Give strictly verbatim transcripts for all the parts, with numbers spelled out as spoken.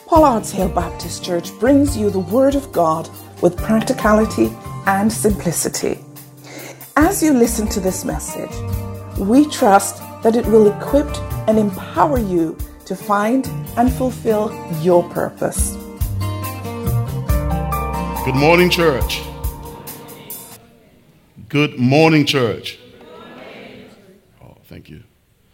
Pollard's Hill Baptist Church brings you the Word of God with practicality and simplicity. As you listen to this message, we trust that it will equip and empower you to find and fulfill your purpose. Good morning, church. Good morning, church. Oh, thank you.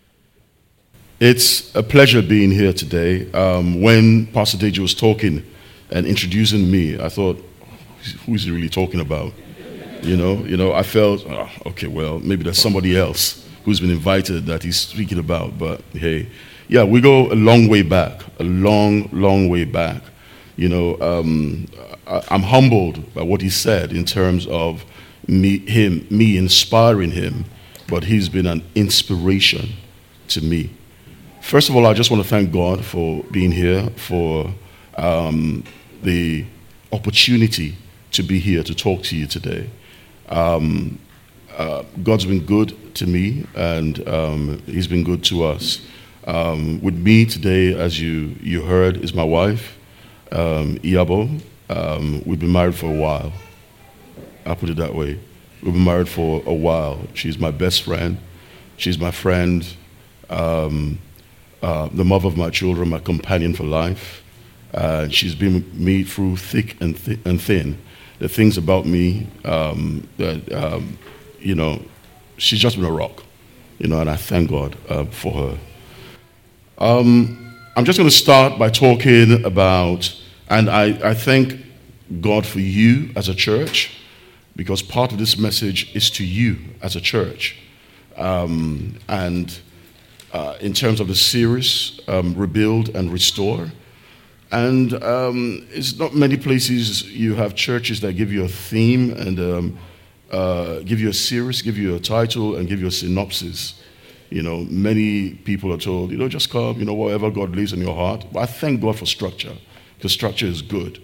It's a pleasure being here today. Um, when Pastor Deji was talking and introducing me, I thought, who is he really talking about? You know, you know, I felt, oh, okay, well, maybe there's somebody else who's been invited that he's speaking about. But hey, yeah, we go a long way back, a long, long way back. You know, um, I, I'm humbled by what he said in terms of me, him, me inspiring him, but he's been an inspiration to me. First of all, I just want to thank God for being here, for um, the opportunity to be here to talk to you today. Um, uh, God's been good to me, and um, he's been good to us. Um, with me today, as you, you heard, is my wife, um, Iyabo. Um, we've been married for a while. I'll put it that way. We've been married for a while. She's my best friend. She's my friend. Um, Uh, the mother of my children, my companion for life. Uh, she's been with me through thick and, th- and thin. The things about me um, that, um, you know, she's just been a rock, you know, and I thank God uh, for her. Um, I'm just going to start by talking about, and I, I thank God for you as a church, because part of this message is to you as a church. Um, and Uh, in terms of the series, um, Rebuild and Restore. And um, it's not many places you have churches that give you a theme and um, uh, give you a series, give you a title, and give you a synopsis. You know, many people are told, you know, just come, you know, whatever God lays in your heart. But I thank God for structure, because structure is good.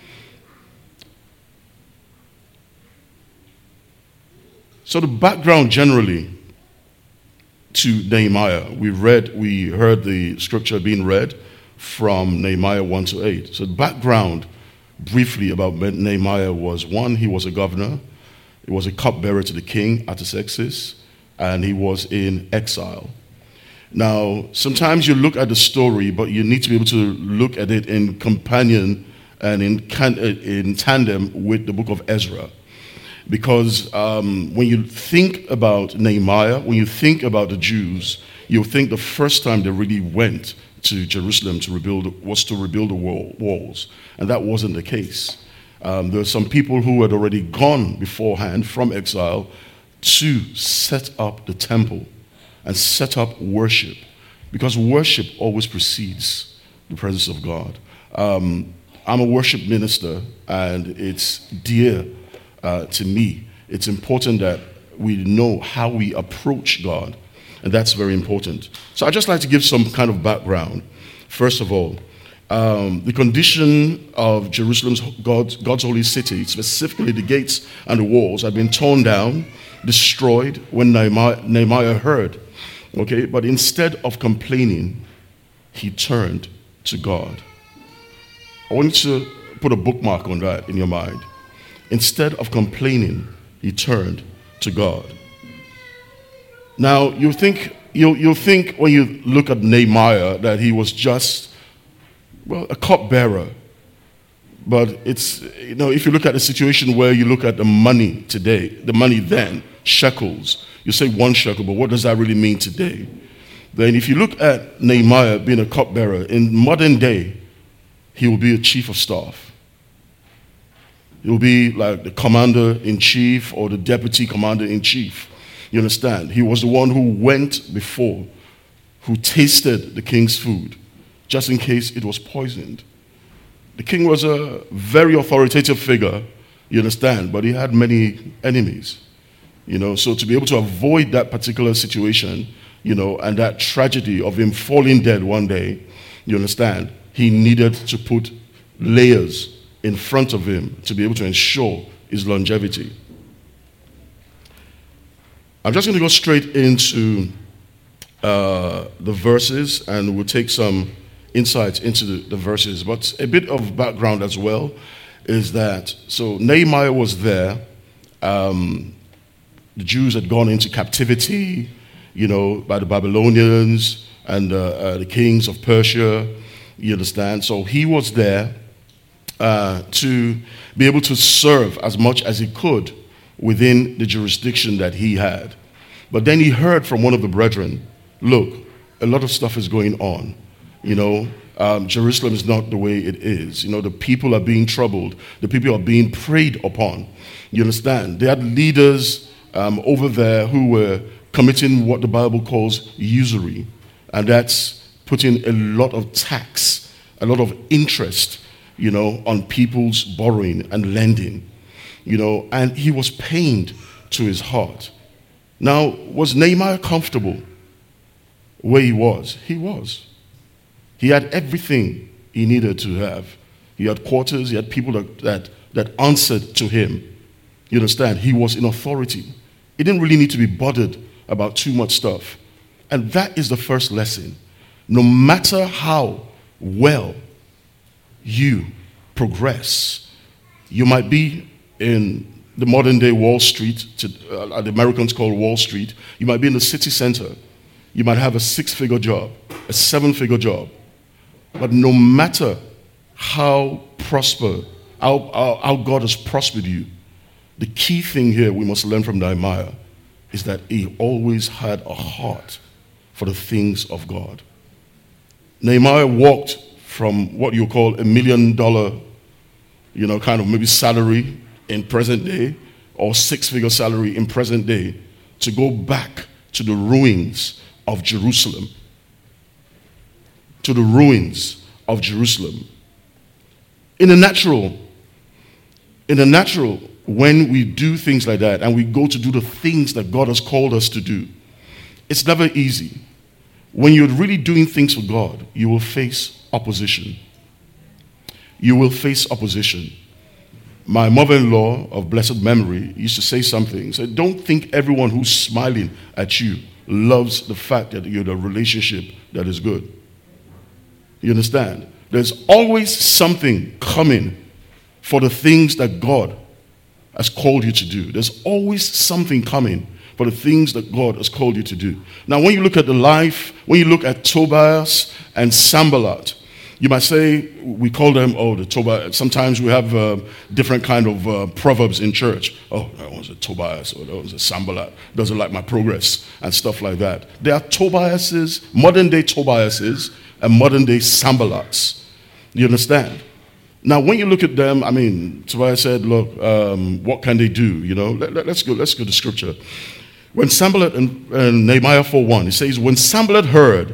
So the background generally to Nehemiah. We read, we heard the scripture being read from Nehemiah one to eight. So the background, briefly, about Nehemiah was, one, he was a governor. He was a cupbearer to the king, Artaxerxes, and he was in exile. Now, sometimes you look at the story, but you need to be able to look at it in companion and in, can, in tandem with the book of Ezra. Because um, when you think about Nehemiah, when you think about the Jews, you think the first time they really went to Jerusalem to rebuild was to rebuild the wall, walls, and that wasn't the case. Um, there were some people who had already gone beforehand from exile to set up the temple and set up worship, because worship always precedes the presence of God. Um, I'm a worship minister, and it's dear Uh, to me. It's important that we know how we approach God, and that's very important. So I'd just like to give some kind of background. First of all, um, the condition of Jerusalem's God's, God's holy city, specifically the gates and the walls, had been torn down, destroyed when Nehemiah, Nehemiah heard. Okay, but instead of complaining, he turned to God. I want you to put a bookmark on that in your mind. Instead of complaining, he turned to God. Now, you think you'll, you'll think when you look at Nehemiah that he was just, well, a cupbearer. But it's, you know, if you look at the situation where you look at the money today, the money then, shekels, you say one shekel, but what does that really mean today? Then if you look at Nehemiah being a cupbearer, in modern day, he will be a chief of staff. It will be like the commander-in-chief or the deputy commander-in-chief. You understand? He was the one who went before, who tasted the king's food, just in case it was poisoned. The king was a very authoritative figure, you understand, but he had many enemies. You know, so to be able to avoid that particular situation, you know, and that tragedy of him falling dead one day, you understand, he needed to put layers in front of him to be able to ensure his longevity. I'm just going to go straight into uh, the verses, and we'll take some insights into the, the verses. But a bit of background as well is that, so Nehemiah was there. Um, the Jews had gone into captivity, you know, by the Babylonians and uh, uh, the kings of Persia, you understand? So he was there uh, to be able to serve as much as he could within the jurisdiction that he had. But then he heard from one of the brethren, look, a lot of stuff is going on. You know, um, Jerusalem is not the way it is. You know, the people are being troubled. The people are being preyed upon. You understand? They had leaders um, over there who were committing what the Bible calls usury. And that's putting a lot of tax, a lot of interest, you know, on people's borrowing and lending. You know, and he was pained to his heart. Now, was Nehemiah comfortable where he was? He was. He had everything he needed to have. He had quarters, he had people that, that, that answered to him. You understand? He was in authority. He didn't really need to be bothered about too much stuff. And that is the first lesson. No matter how well you progress, you might be in the modern day Wall Street, to, uh, the Americans call Wall Street. You might be in the city center. You might have a six-figure job, a seven-figure job. But no matter how prosper, how, how, how God has prospered you, the key thing here we must learn from Nehemiah is that he always had a heart for the things of God. Nehemiah walked from what you call a million dollar, you know, kind of maybe salary in present day, or six-figure salary in present day, to go back to the ruins of Jerusalem. To the ruins of Jerusalem. In the natural, in the natural, when we do things like that and we go to do the things that God has called us to do, it's never easy. When you're really doing things for God, you will face opposition. You will face opposition. My mother-in-law of blessed memory used to say something. Said, don't think everyone who's smiling at you loves the fact that you're in a relationship that is good. You understand? There's always something coming for the things that God has called you to do. There's always something coming for the things that God has called you to do. Now, when you look at the life, when you look at Tobias and Sanballat, you might say, we call them, oh, the Tobias. Sometimes we have uh, different kind of uh, proverbs in church. Oh, that was a Tobias, or that was a Sanballat. Doesn't like my progress, and stuff like that. There are Tobiases, modern day Tobiases, and modern day Sanballats. You understand? Now, when you look at them, I mean, Tobias said, look, um, what can they do? You know, let, let, let's go, let's go to scripture. When Sanballat, and, and Nehemiah four one, it says, when Sanballat heard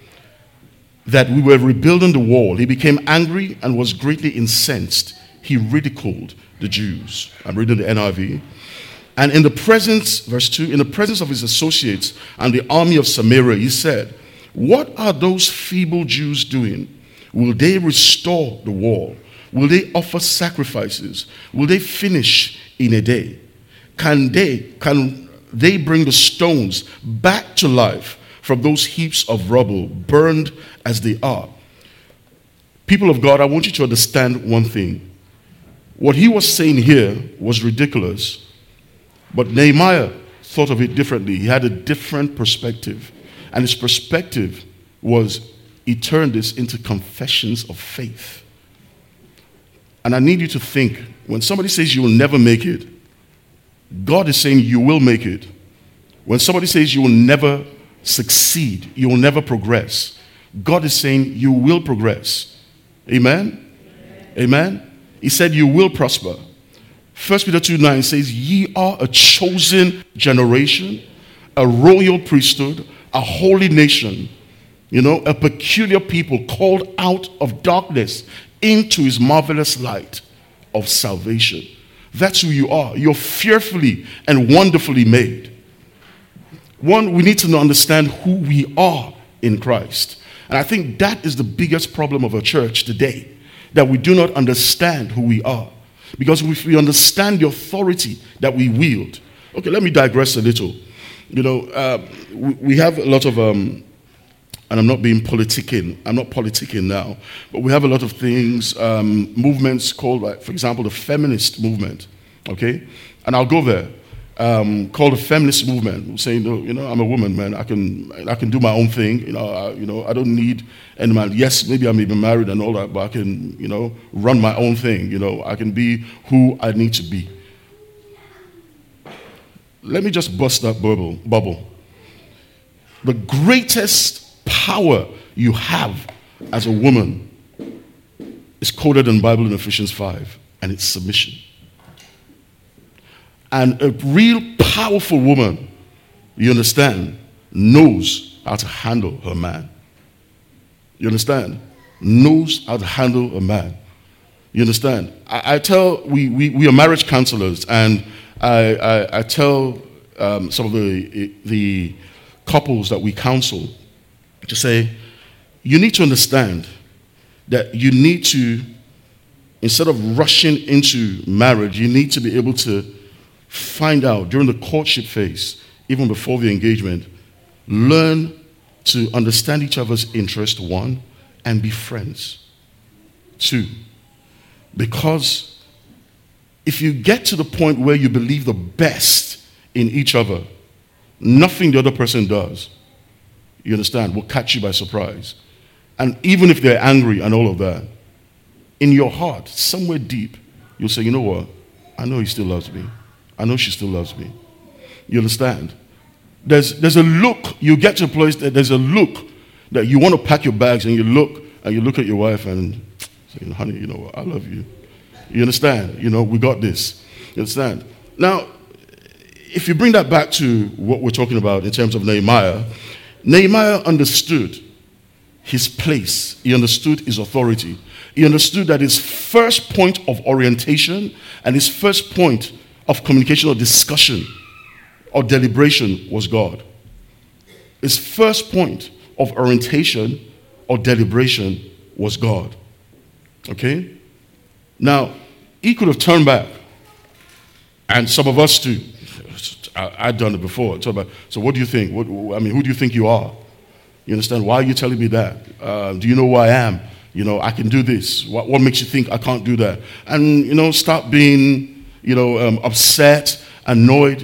that we were rebuilding the wall, he became angry and was greatly incensed. He ridiculed the Jews. I'm reading the N I V. And in the presence, verse two, in the presence of his associates and the army of Samaria, he said, what are those feeble Jews doing? Will they restore the wall? Will they offer sacrifices? Will they finish in a day? Can they, can they bring the stones back to life from those heaps of rubble, burned as they are? People of God, I want you to understand one thing. What he was saying here was ridiculous, but Nehemiah thought of it differently. He had a different perspective, and his perspective was he turned this into confessions of faith. And I need you to think, when somebody says you will never make it, God is saying you will make it. When somebody says you will never succeed, you will never progress, God is saying you will progress. Amen? Amen? Amen? He said you will prosper. First Peter two nine says, ye are a chosen generation, a royal priesthood, a holy nation, you know, a peculiar people called out of darkness into his marvelous light of salvation. That's who you are. You're fearfully and wonderfully made. One, we need to understand who we are in Christ. And I think that is the biggest problem of a church today, that we do not understand who we are. Because if we understand the authority that we wield. Okay, let me digress a little. You know, uh, we, we have a lot of um, and I'm not being politicking, I'm not politicking now, but we have a lot of things, um, movements called, like, for example, the feminist movement, okay? And I'll go there, um, called the feminist movement, saying, no, you know, I'm a woman, man, I can I can do my own thing, you know, I, you know, I don't need any man. Yes, maybe I'm even married and all that, but I can, you know, run my own thing, you know, I can be who I need to be. Let me just bust that bubble. bubble. The greatest power you have as a woman is quoted in the Bible in Ephesians five, and it's submission. And a real powerful woman, you understand, knows how to handle her man. You understand? Knows how to handle a man. You understand? I, I tell, we, we, we are marriage counselors, and I, I, I tell um, some of the, the couples that we counsel to say, you need to understand that you need to, instead of rushing into marriage, you need to be able to find out during the courtship phase, even before the engagement, learn to understand each other's interest, one, and be friends, two. Because if you get to the point where you believe the best in each other, nothing the other person does, you understand, will catch you by surprise. And even if they're angry and all of that, in your heart, somewhere deep, you'll say, you know what? I know he still loves me. I know she still loves me. You understand? There's, there's a look, you get to a place that there's a look that you want to pack your bags, and you look, and you look at your wife and say, honey, you know what? I love you. You understand? You know, we got this. You understand? Now, if you bring that back to what we're talking about in terms of Nehemiah, Nehemiah understood his place. He understood his authority. He understood that his first point of orientation and his first point of communication or discussion or deliberation was God. His first point of orientation or deliberation was God. Okay? Now, he could have turned back, and some of us too. I, I'd done it before. So, so what do you think? What, I mean, who do you think you are? You understand? Why are you telling me that? Uh, do you know who I am? You know, I can do this. What, what makes you think I can't do that? And, you know, stop being, you know, um, upset, annoyed.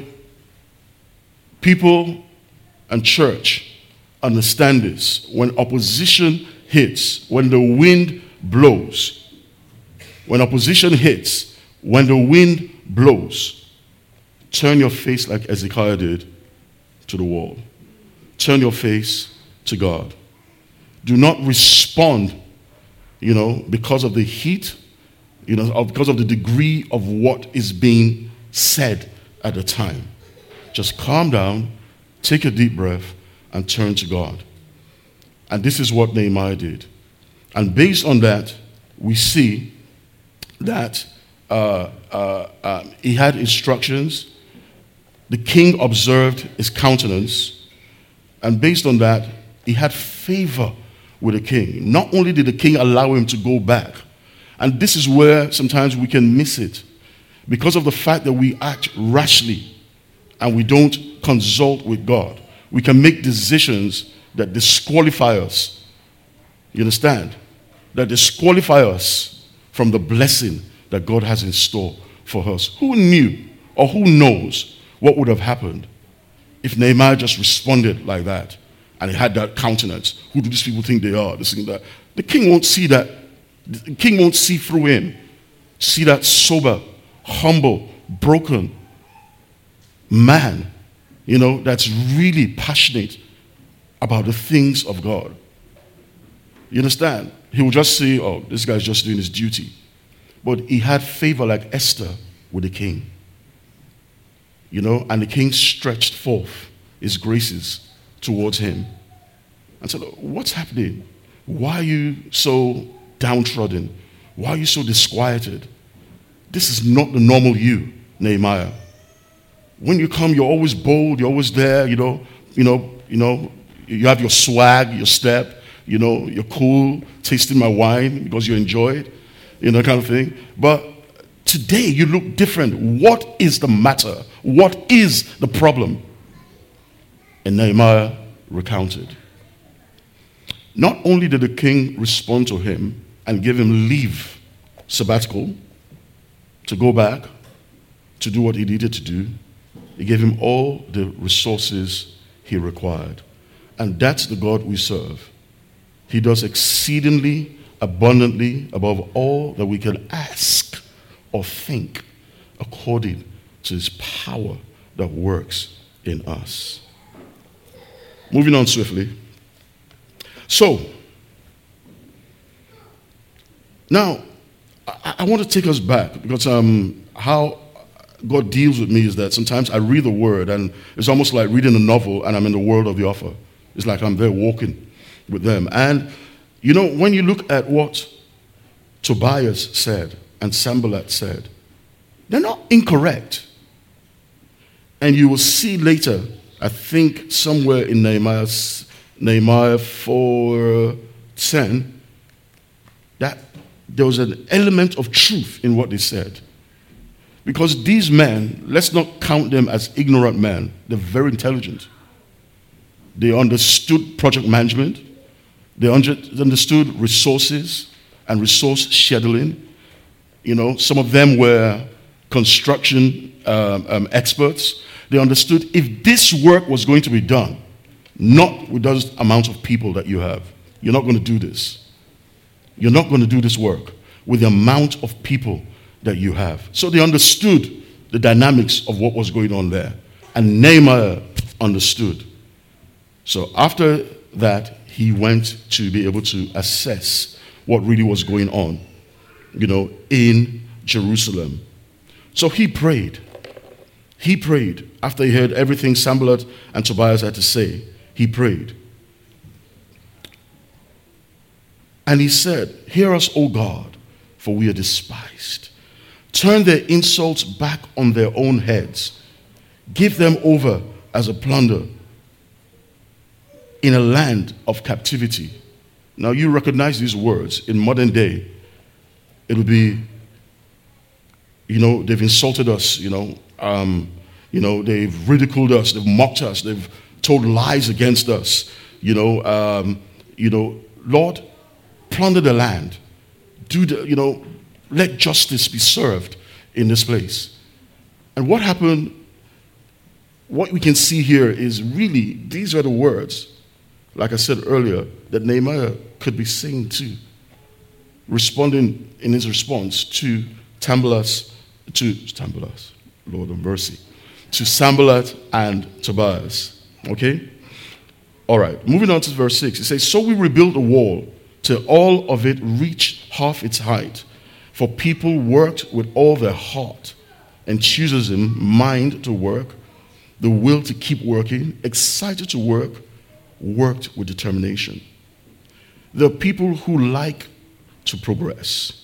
People and church understand this. When opposition hits, when the wind blows, when opposition hits, when the wind blows, turn your face like Ezekiah did to the wall. Turn your face to God. Do not respond, you know, because of the heat, you know, or because of the degree of what is being said at the time. Just calm down, take a deep breath, and turn to God. And this is what Nehemiah did. And based on that, we see that uh, uh, uh, he had instructions. The king observed his countenance. And based on that, he had favor with the king. Not only did the king allow him to go back, and this is where sometimes we can miss it, because of the fact that we act rashly and we don't consult with God. We can make decisions that disqualify us. You understand? That disqualify us from the blessing that God has in store for us. Who knew or who knows what would have happened if Nehemiah just responded like that and he had that countenance? Who do these people think they are? This and that. The king won't see that. The king won't see through him. See that sober, humble, broken man, you know, that's really passionate about the things of God. You understand? He will just say, oh, this guy's just doing his duty. But he had favor like Esther with the king. You know, and the king stretched forth his graces towards him and said, what's happening? Why are you so downtrodden? Why are you so disquieted? This is not the normal you, Nehemiah. When you come, you're always bold, you're always there, you know, you know, you know, you have your swag, your step, you know, you're cool, tasting my wine because you enjoy it, you know, kind of thing. But today you look different. What is the matter? What is the problem? And Nehemiah recounted. Not only did the king respond to him and give him leave, sabbatical, to go back to do what he needed to do, he gave him all the resources he required. And that's the God we serve. He does exceedingly abundantly above all that we can ask or think, according to his power that works in us. Moving on swiftly. So, now, I, I want to take us back, because um, how God deals with me is that sometimes I read the word and it's almost like reading a novel and I'm in the world of the author. It's like I'm there walking with them. And, you know, when you look at what Tobias said and Sanballat said, they're not incorrect. And you will see later, I think somewhere in Nehemiah, Nehemiah four ten, that there was an element of truth in what they said. Because these men, let's not count them as ignorant men. They're very intelligent. They understood project management. They understood resources and resource scheduling. You know, some of them were construction um, um, experts. They understood if this work was going to be done, not with those amounts of people that you have, you're not going to do this. You're not going to do this work with the amount of people that you have. So they understood the dynamics of what was going on there. And Nehemiah understood. So after that, he went to be able to assess what really was going on, you know, in Jerusalem. So he prayed. He prayed. After he heard everything Sanballat and Tobias had to say, he prayed. And he said, "Hear us, O God, for we are despised. Turn their insults back on their own heads. Give them over as a plunder in a land of captivity." Now you recognize these words. In modern day, it would be, you know, they've insulted us, you know, um, you know, they've ridiculed us, they've mocked us, they've told lies against us, you know, um, you know, Lord, plunder the land. Do the, you know, let justice be served in this place. And what happened, what we can see here is really, these are the words, like I said earlier, that Nehemiah could be saying to, responding in his response to Sanballat, to Sanballat, Lord of mercy, to Sanballat and Tobias. Okay? All right, moving on to verse six. It says, "So we rebuilt the wall till all of it reached half its height. For people worked with all their heart, enthusiasm, mind to work, the will to keep working, excited to work, worked with determination." There are people who like to progress.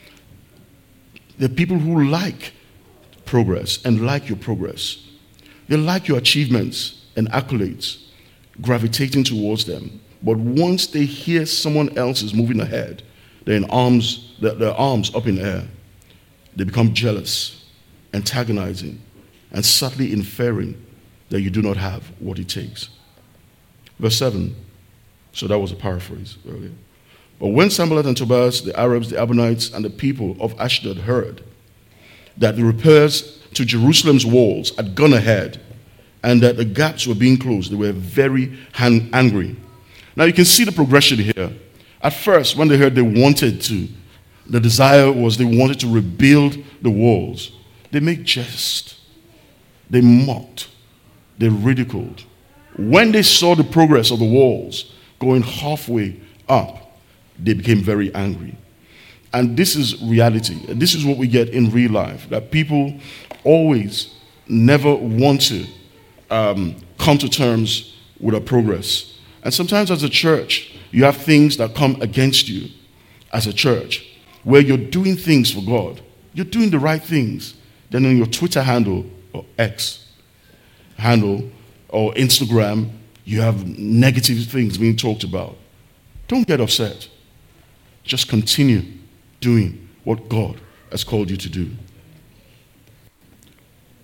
There are people who like progress and like your progress. They like your achievements and accolades, gravitating towards them. But once they hear someone else is moving ahead, they're in arms, their, their arms up in air. They become jealous, antagonizing, and subtly inferring that you do not have what it takes. Verse seven, so that was a paraphrase earlier. "But when Sanballat and Tobias, the Arabs, the Ammonites, and the people of Ashdod heard that the repairs to Jerusalem's walls had gone ahead and that the gaps were being closed, they were very han- angry." Now you can see the progression here. At first, when they heard they wanted to, the desire was they wanted to rebuild the walls. They made jest. They mocked. They ridiculed. When they saw the progress of the walls going halfway up, they became very angry. And this is reality. This is what we get in real life, that people always never want to um, come to terms with our progress. And sometimes as a church, you have things that come against you as a church, where you're doing things for God. You're doing the right things. Then on your Twitter handle, or X handle, or Instagram, you have negative things being talked about. Don't get upset. Just continue doing what God has called you to do.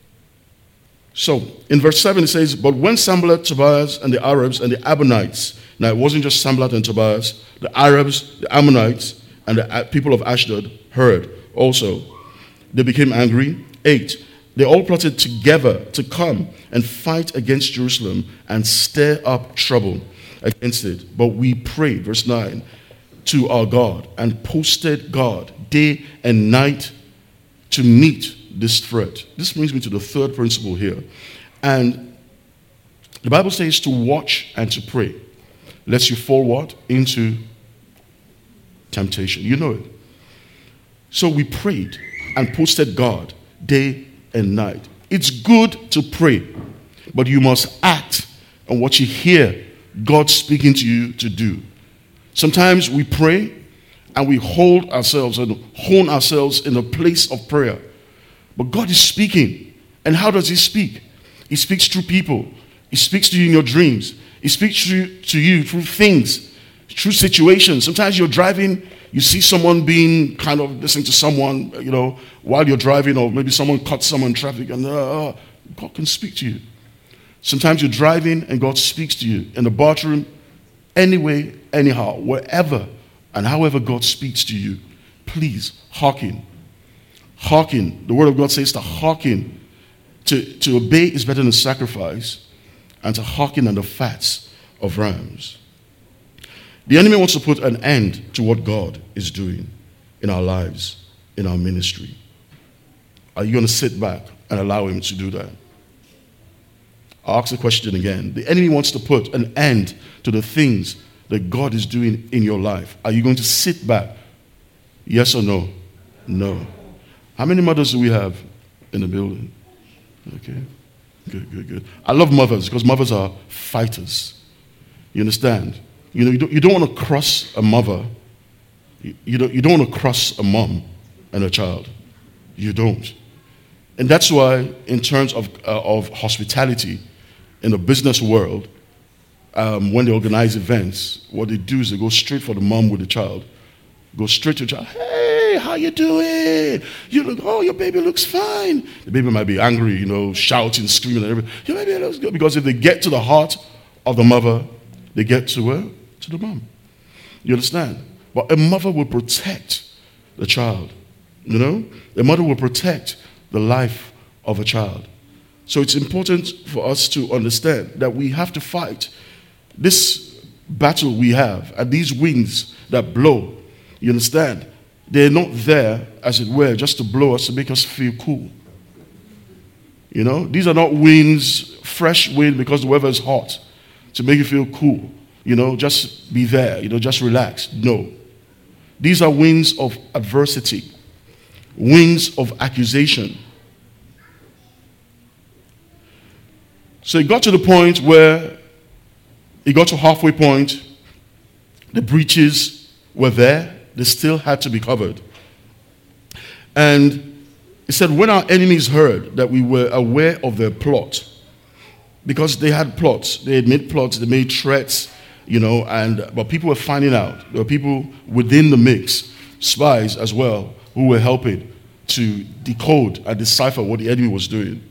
So, in verse seven it says, "But when Sanballat, Tobias, and the Arabs and the Ammonites Now, it wasn't just Sanballat and Tobias. The Arabs, the Ammonites, and the people of Ashdod heard also. They became angry. Eight, they all plotted together to come and fight against Jerusalem and stir up trouble against it. But we prayed, verse nine, to our God and posted God day and night to meet this threat. This brings me to the third principle here. And the Bible says to watch and to pray, lest you fall what? Into temptation. You know it. So we prayed and posted God day and night. It's good to pray, but you must act on what you hear God speaking to you to do. Sometimes we pray and we hold ourselves and hone ourselves in a place of prayer. But God is speaking. And how does he speak? He speaks through people. He speaks to you in your dreams. He speaks to you, to you through things, through situations. Sometimes you're driving, you see someone being kind of listening to someone, you know, while you're driving, or maybe someone cuts someone in traffic, and uh, God can speak to you. Sometimes you're driving and God speaks to you in the bathroom, anyway, anyhow, wherever and however God speaks to you. Please hearken. Hearken. The word of God says to hearken. To, to obey is better than sacrifice, and to hearken on the fats of rams. The enemy wants to put an end to what God is doing in our lives, in our ministry. Are you going to sit back and allow him to do that? I'll ask the question again. The enemy wants to put an end to the things that God is doing in your life. Are you going to sit back? Yes or no? No. How many mothers do we have in the building? Okay. Good, good, good. I love mothers because mothers are fighters. You understand? You know, you don't, you don't want to cross a mother. You, you, don't, you don't want to cross a mom and a child. You don't. And that's why, in terms of, uh, of hospitality, in the business world, um, when they organize events, what they do is they go straight for the mom with the child. Go straight to the child. Hey, how you doing? You look, oh, your baby looks fine. The baby might be angry, you know, shouting, screaming, and everything. Your baby looks good. Because if they get to the heart of the mother, they get to where? To the mom. You understand? But a mother will protect the child. You know? A mother will protect the life of a child. So it's important for us to understand that we have to fight this battle we have, and these winds that blow. You understand? They're not there, as it were, just to blow us, to make us feel cool. You know? These are not winds, fresh wind because the weather is hot, to make you feel cool. You know, just be there. You know, just relax. No. These are winds of adversity. Winds of accusation. So it got to the point where it got to halfway point. The breaches were there. They still had to be covered. And it said, when our enemies heard that we were aware of their plot, because they had plots, they had made plots, they made threats, you know, and but people were finding out. There were people within the mix, spies as well, who were helping to decode and decipher what the enemy was doing.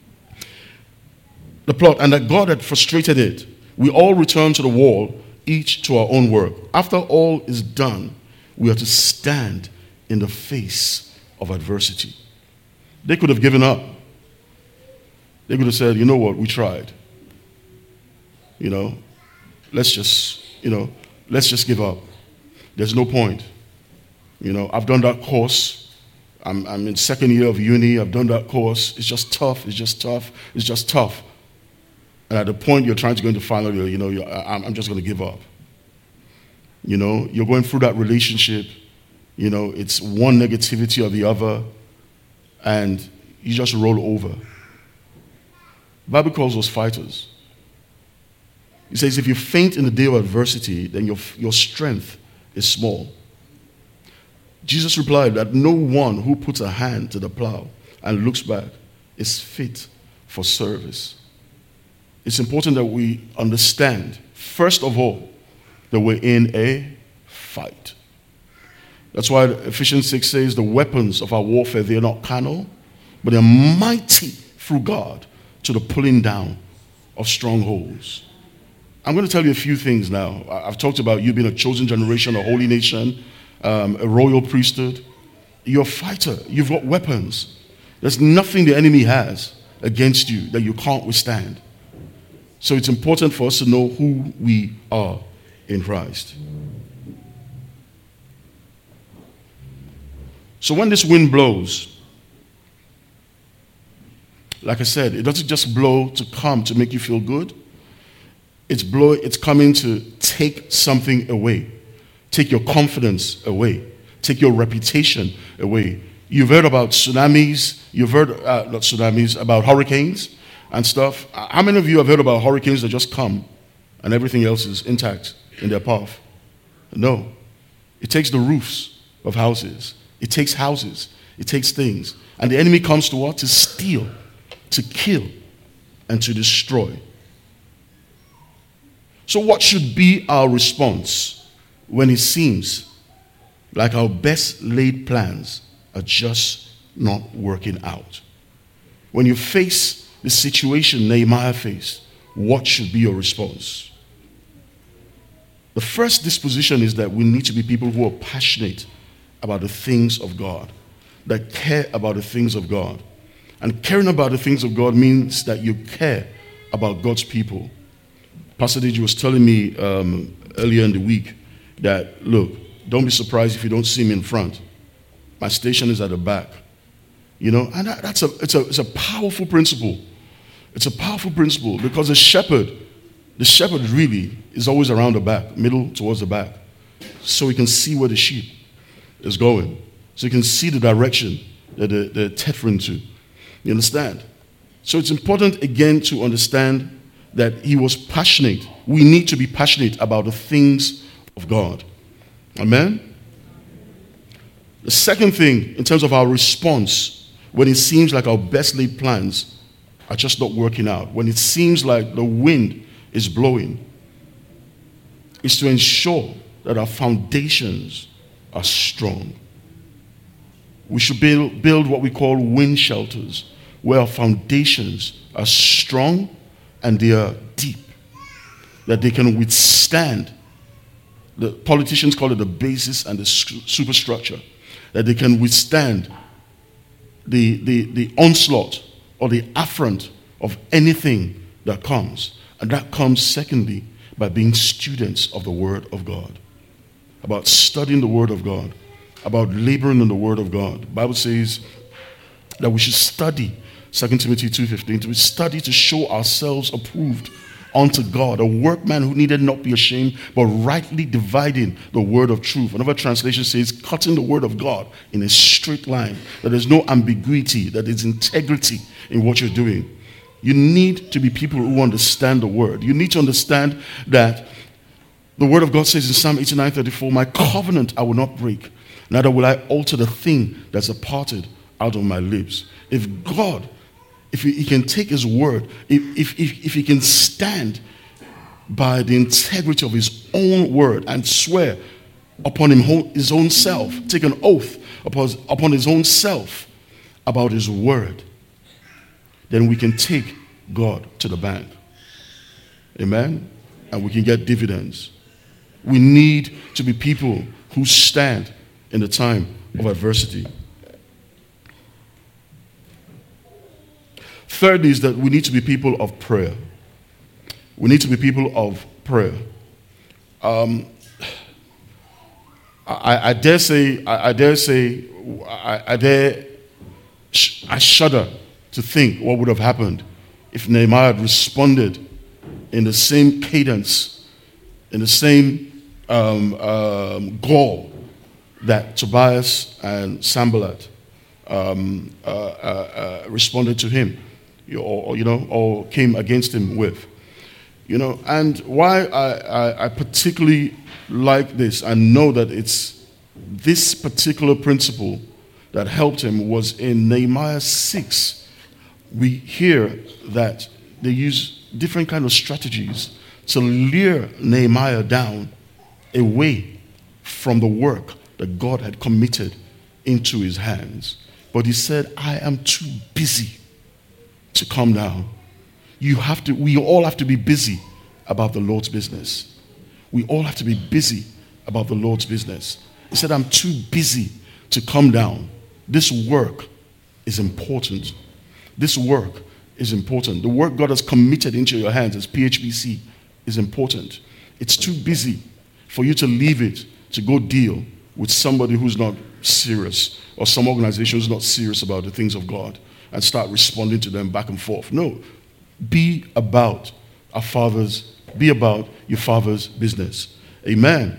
The plot, and that God had frustrated it. We all returned to the wall, each to our own work. After all is done, we are to stand in the face of adversity. They could have given up. They could have said, you know what, we tried. You know, let's just, you know, let's just give up. There's no point. You know, I've done that course. I'm, I'm in second year of uni. I've done that course. It's just tough. It's just tough. It's just tough. And at the point you're trying to go into final year, you know, you're, I'm, I'm just going to give up. You know, you're going through that relationship. You know, it's one negativity or the other. And you just roll over. The Bible calls us fighters. It says, if you faint in the day of adversity, then your, your strength is small. Jesus replied that no one who puts a hand to the plow and looks back is fit for service. It's important that we understand, first of all, that we're in a fight. That's why Ephesians six says the weapons of our warfare, they are not carnal, but they're mighty through God to the pulling down of strongholds. I'm going to tell you a few things now. I've talked about you being a chosen generation, a holy nation, um, a royal priesthood. You're a fighter. You've got weapons. There's nothing the enemy has against you that you can't withstand. So it's important for us to know who we are in Christ. So when this wind blows, like I said, it doesn't just blow to come to make you feel good. It's blow, it's coming to take something away. Take your confidence away. Take your reputation away. You've heard about tsunamis. You've heard, uh, not tsunamis, about hurricanes and stuff. How many of you have heard about hurricanes that just come and everything else is intact in their path? No. It takes the roofs of houses. It takes houses. It takes things. And the enemy comes to what? To steal, to kill, and to destroy. So what should be our response when it seems like our best laid plans are just not working out? When you face the situation Nehemiah faced, what should be your response? The first disposition is that we need to be people who are passionate about the things of God, that care about the things of God. And caring about the things of God means that you care about God's people. Pastor Deji was telling me um, earlier in the week that, look, don't be surprised if you don't see me in front. My station is at the back. You know, and that, that's a it's, a it's a powerful principle. It's a powerful principle because the shepherd, the shepherd really is always around the back, middle towards the back, so he can see where the sheep is going. So he can see the direction that they're, they're tethering to. You understand? So it's important again to understand that he was passionate. We need to be passionate about the things of God. Amen? The second thing, in terms of our response, when it seems like our best laid plans are just not working out, when it seems like the wind is blowing, is to ensure that our foundations are strong. We should build, build what we call wind shelters, where our foundations are strong and they are deep, that they can withstand. The politicians call it the basis and the superstructure, that they can withstand the, the, the onslaught or the affront of anything that comes. And that comes, secondly, by being students of the Word of God, about studying the Word of God, about laboring in the Word of God. The Bible says that we should study, Second Timothy two fifteen, to study to show ourselves approved unto God, a workman who needed not be ashamed, but rightly dividing the word of truth. Another translation says, cutting the word of God in a straight line, that there's no ambiguity, that there's integrity in what you're doing. You need to be people who understand the word. You need to understand that the word of God says in Psalm eighty-nine thirty-four, my covenant I will not break, neither will I alter the thing that's departed out of my lips. If God, if he, he can take his word, if, if, if, if he can stand by the integrity of his own word and swear upon him, his own self, take an oath upon, upon his own self about his word, then we can take God to the bank. Amen? And we can get dividends. We need to be people who stand in the time of adversity. Third is that we need to be people of prayer. We need to be people of prayer. Um, I, I dare say, I, I dare say, I, I dare, sh- I shudder to think what would have happened if Nehemiah had responded in the same cadence, in the same um, um, gall that Tobias and Sanballat um, uh, uh, uh, responded to him. Or, you know, or came against him with, you know. And why I, I, I particularly like this and know that it's this particular principle that helped him was in Nehemiah six. We hear that they use different kind of strategies to lure Nehemiah down away from the work that God had committed into his hands. But he said, I am too busy to come down. You have to, we all have to be busy about the Lord's business. We all have to be busy about the Lord's business. He said, I'm too busy to come down. This work is important. This work is important. The work God has committed into your hands as P H B C is important. It's too busy for you to leave it to go deal with somebody who's not serious or some organization who's not serious about the things of God and start responding to them back and forth. No. Be about our Father's, be about your Father's business. Amen.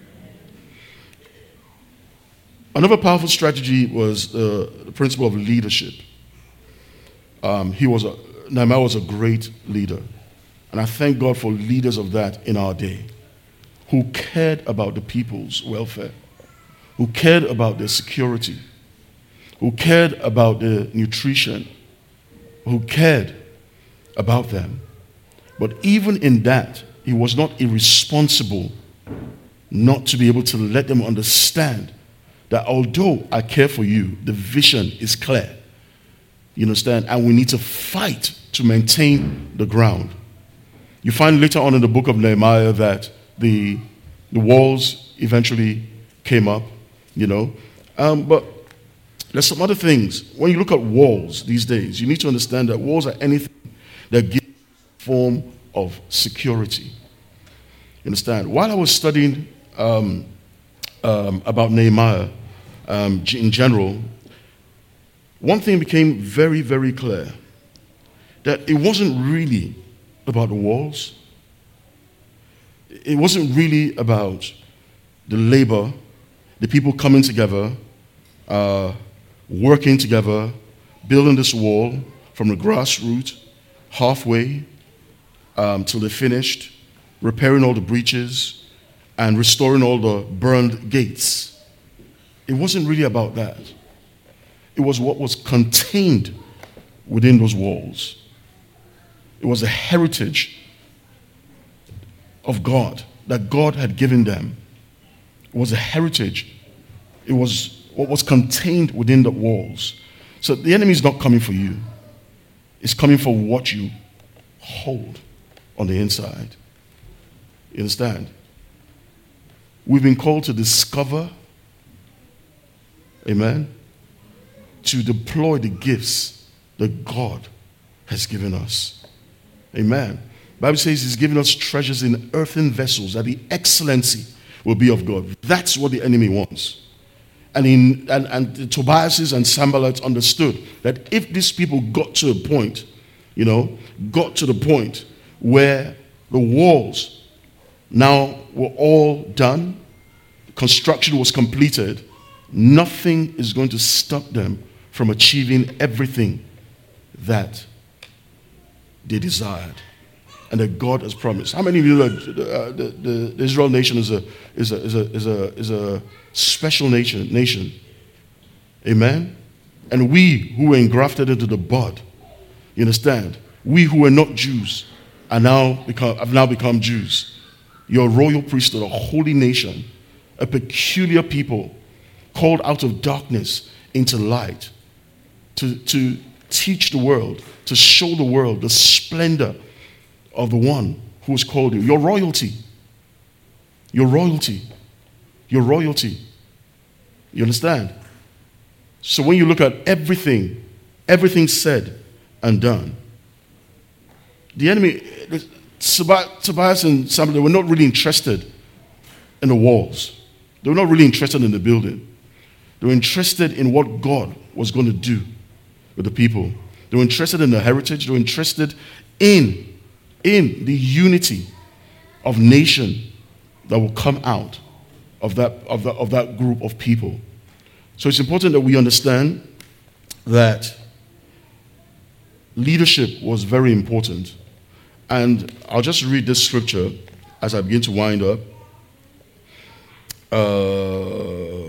Another powerful strategy was uh, the principle of leadership. Um, he was a, Nehemiah was a great leader. And I thank God for leaders of that in our day who cared about the people's welfare, who cared about their security, who cared about their nutrition, who cared about them. But even in that, he was not irresponsible not to be able to let them understand that although I care for you, the vision is clear. You understand? And we need to fight to maintain the ground. You find later on in the book of Nehemiah that the, the walls eventually came up, you know. Um, but there's some other things. When you look at walls these days, you need to understand that walls are anything that gives a form of security. You understand? While I was studying um, um, about Nehemiah um, in general, one thing became very, very clear, that it wasn't really about the walls. It wasn't really about the labor, the people coming together, uh, working together, building this wall from the grassroots, halfway um, till they finished, repairing all the breaches, and restoring all the burned gates. It wasn't really about that. It was what was contained within those walls. It was a heritage of God that God had given them. It was a heritage. It was what was contained within the walls. So the enemy is not coming for you. It's coming for what you hold on the inside. You understand? We've been called to discover, amen, to deploy the gifts that God has given us. Amen. The Bible says he's given us treasures in earthen vessels, that the excellency will be of God. That's what the enemy wants. And, in, and, and the Tobias and Sanballat understood that if these people got to a point, you know, got to the point where the walls now were all done, construction was completed, nothing is going to stop them from achieving everything that they desired and that God has promised. How many of you know that uh, the, the, the Israel nation is a is a is a is a is a special nation nation? Amen. And we who were engrafted into the bud, you understand? We who were not Jews are now become have now become Jews. You're a royal priesthood, a holy nation, a peculiar people, called out of darkness into light, to to teach the world, to show the world the splendor of the one who has called you. Your royalty. Your royalty. Your royalty. You understand? So when you look at everything, everything said and done, the enemy, Tobias and Sanballat, they were not really interested in the walls. They were not really interested in the building. They were interested in what God was going to do with the people. They were interested in the heritage. They were interested in, in the unity of nation that will come out of that, of, that, of that group of people. So it's important that we understand that leadership was very important. And I'll just read this scripture as I begin to wind up. Uh,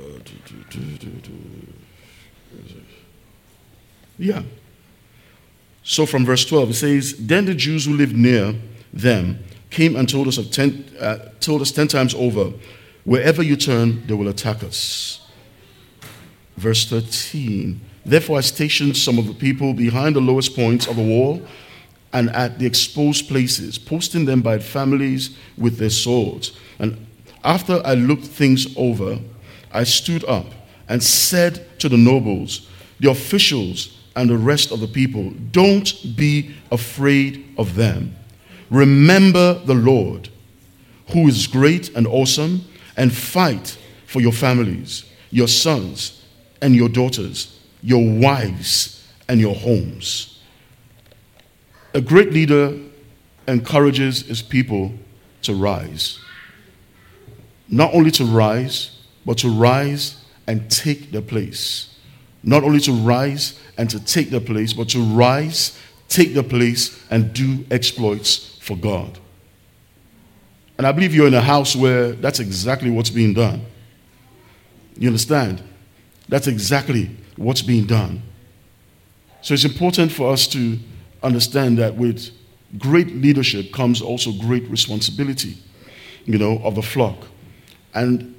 yeah. So from verse twelve, it says, "Then the Jews who lived near them came and told us of ten, uh, told us ten times over, wherever you turn, they will attack us." Verse thirteen, "Therefore I stationed some of the people behind the lowest points of the wall and at the exposed places, posting them by families with their swords. And after I looked things over, I stood up and said to the nobles, the officials, and the rest of the people, don't be afraid of them. Remember the Lord, who is great and awesome, and fight for your families, your sons and your daughters, your wives and your homes. A great leader encourages his people to rise. Not only to rise, but to rise and take their place. Not only to rise and to take their place, but to rise, take their place, and do exploits for God. And I believe you're in a house where that's exactly what's being done. You understand? That's exactly what's being done. So it's important for us to understand that with great leadership comes also great responsibility, you know, of the flock. And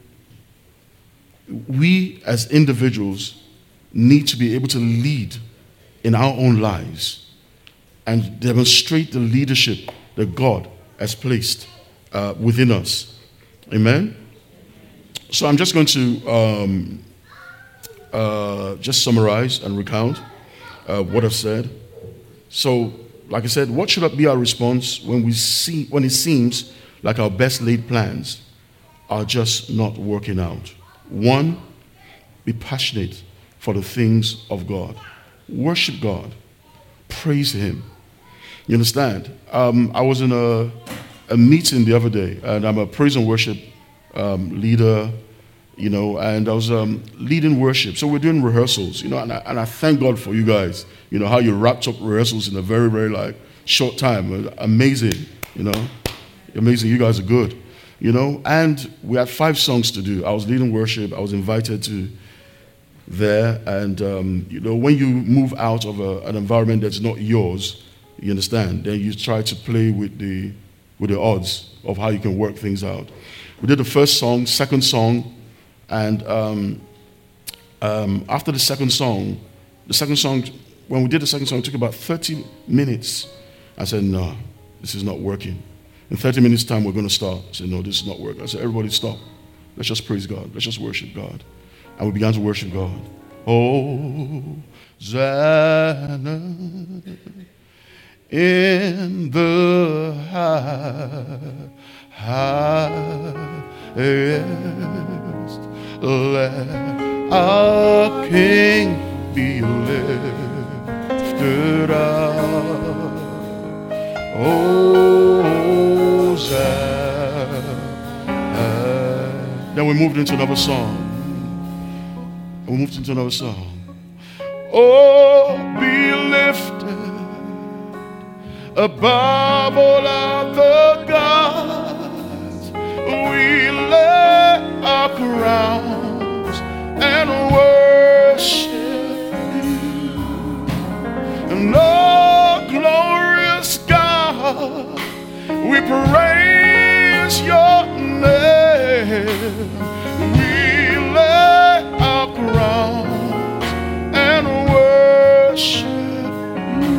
we as individuals need to be able to lead in our own lives and demonstrate the leadership that God has placed uh, within us. Amen? So I'm just going to um, uh, just summarize and recount uh, what I've said. So, like I said, what should be our response when we see when it seems like our best laid plans are just not working out? One, be passionate for the things of God. Worship God. Praise Him. You understand? Um, I was in a, a meeting the other day, and I'm a praise and worship um, leader, you know, and I was um, leading worship. So we're doing rehearsals, you know, and I, and I thank God for you guys, you know, how you wrapped up rehearsals in a very, very, like, short time. Amazing, you know. Amazing. You guys are good, you know. And we had five songs to do. I was leading worship. I was invited to there, and um, you know, when you move out of a, an environment that's not yours, you understand, then you try to play with the with the odds of how you can work things out. We did the first song, second song, and um, um, after the second song, the second song, when we did the second song, it took about thirty minutes. I said, no, this is not working. In thirty minutes time, we're going to start. I said, no, this is not working. I said, everybody stop. Let's just praise God. Let's just worship God. And we began to worship God. Hosanna in the high, highest. Let our King be lifted up. Hosanna. Then we moved into another song. We moved into another song. Oh, be lifted above all other gods. We lay our crowns and worship you. And oh, glorious God, we praise your name. We lay our crowns and worship you.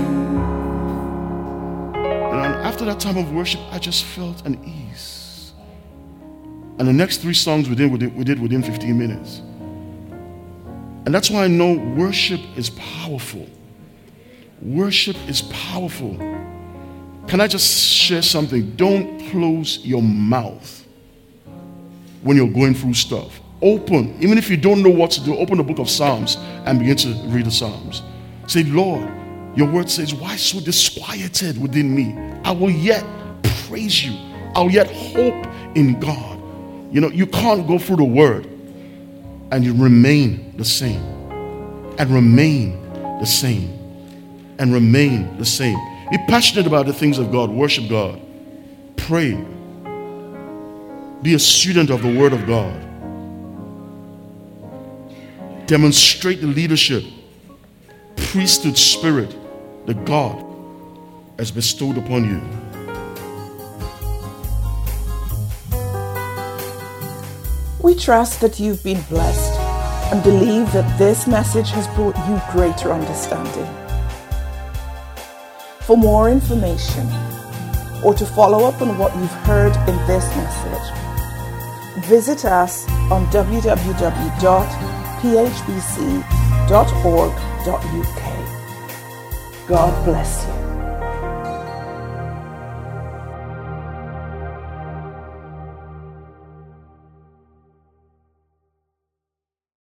And after that time of worship, I just felt an ease. And the next three songs we did, we did, we did within fifteen minutes. And that's why I know worship is powerful. Worship is powerful. Can I just share something? Don't close your mouth when you're going through stuff. Open, even if you don't know what to do, open the book of Psalms and begin to read the Psalms. Say, Lord, your word says, why so disquieted within me? I will yet praise you. I will yet hope in God. You know, you can't go through the word and you remain the same. And remain the same. And remain the same. Be passionate about the things of God. Worship God. Pray. Be a student of the Word of God. Demonstrate the leadership, priesthood spirit that God has bestowed upon you. We trust that you've been blessed and believe that this message has brought you greater understanding. For more information or to follow up on what you've heard in this message, visit us on w w w dot p h b c dot org dot u k. God bless you.